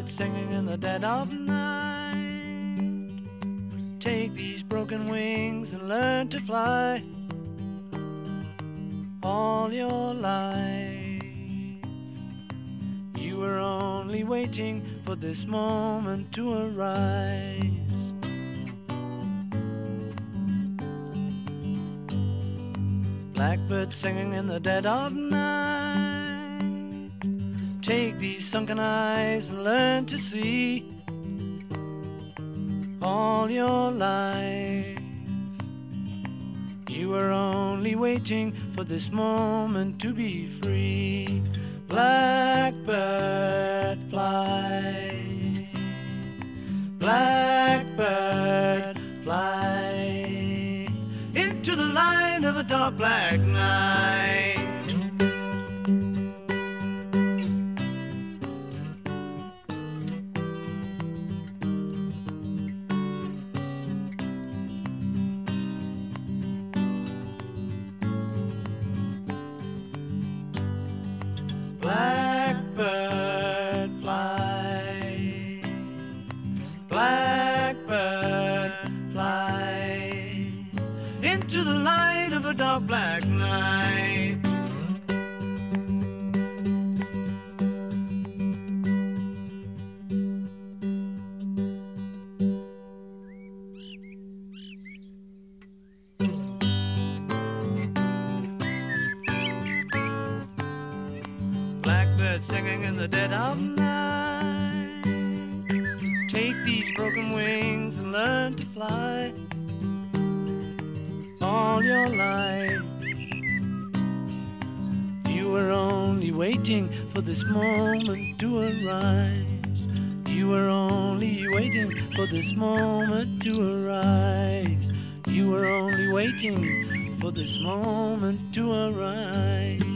Blackbird singing in the dead of night. Take these broken wings and learn to fly all your life. You were only waiting for this moment to arise. Blackbird singing in the dead of night. Take these sunken eyes and learn to see all your life. You were only waiting for this moment to be free. Blackbird fly, blackbird fly into the light of a dark black night. Blackbird fly, blackbird fly into the light of a dark black night. Blackbird singing in the dead of night. Take these broken wings and learn to fly all your life. You were only waiting for this moment to arise. You were only waiting for this moment to arise. You were only waiting for this moment to arise.